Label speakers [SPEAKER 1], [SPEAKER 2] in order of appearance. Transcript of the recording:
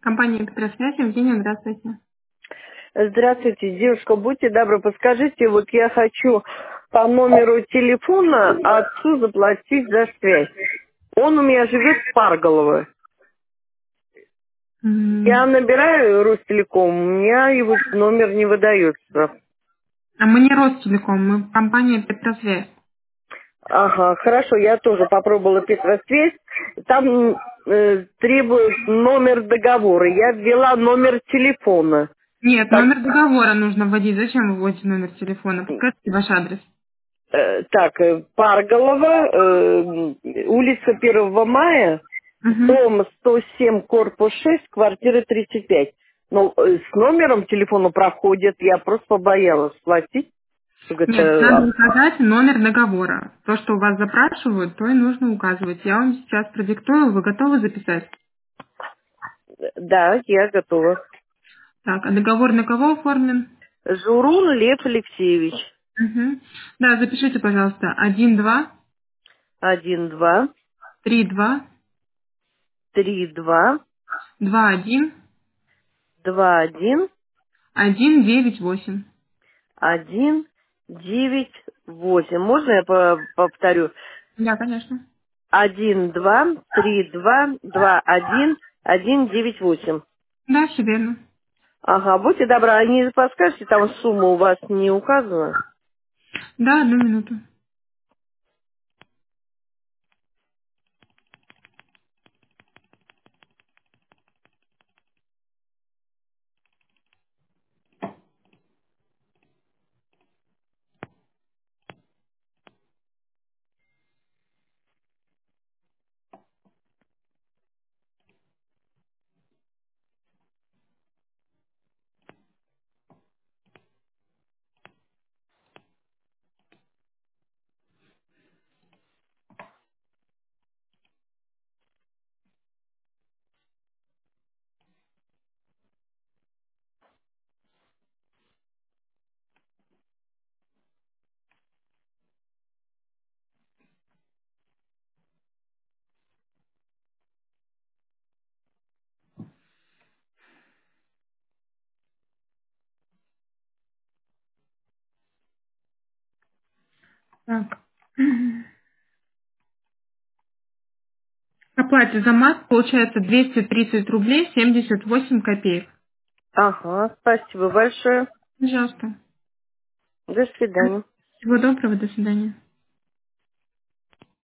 [SPEAKER 1] Компания «Петросвязь», Евгения, здравствуйте.
[SPEAKER 2] Здравствуйте, девушка, будьте добры, подскажите, вот я хочу по номеру телефона отцу заплатить за связь. Он у меня живет в Парголово. Я набираю Ростелеком, у меня его номер не выдается.
[SPEAKER 1] А мы не Ростелеком, мы компания «Петросвязь».
[SPEAKER 2] Ага, хорошо, я тоже попробовала Петросвязь. Там требует номер договора. Я ввела номер телефона.
[SPEAKER 1] Нет,
[SPEAKER 2] Так,
[SPEAKER 1] номер договора нужно вводить. Зачем вы вводите номер телефона? Подскажите ваш адрес.
[SPEAKER 2] Парголово, улица 1 мая,
[SPEAKER 1] Угу.
[SPEAKER 2] дом 107, корпус 6, квартира 35. Ну, с номером телефона проходит, я просто побоялась платить. Чтобы
[SPEAKER 1] Нет, надо
[SPEAKER 2] это...
[SPEAKER 1] указать номер договора. То, что у вас запрашивают, то и нужно указывать. Я вам сейчас продиктую, вы готовы записать?
[SPEAKER 2] Да, я готова.
[SPEAKER 1] Так, а договор на кого оформлен?
[SPEAKER 2] Журун Лев Алексеевич.
[SPEAKER 1] Угу. Да, запишите, пожалуйста, 1, 2,
[SPEAKER 2] 1, 2,
[SPEAKER 1] 3, 2,
[SPEAKER 2] 3, 2,
[SPEAKER 1] 2, 1,
[SPEAKER 2] 2, 1,
[SPEAKER 1] 1, 9, 8.
[SPEAKER 2] 1, 9, 8. Можно я повторю?
[SPEAKER 1] Да, конечно.
[SPEAKER 2] 1, 2, 3, 2, 2, 1, 1, 9, 8.
[SPEAKER 1] Да, все верно.
[SPEAKER 2] Ага, будьте добры, а не подскажете, там сумма у вас не указана?
[SPEAKER 1] Да, 1 минуту. Так. Оплате за мат получается 230 рублей 78 копеек.
[SPEAKER 2] Ага, спасибо большое.
[SPEAKER 1] Пожалуйста.
[SPEAKER 2] До свидания.
[SPEAKER 1] Всего доброго, до свидания.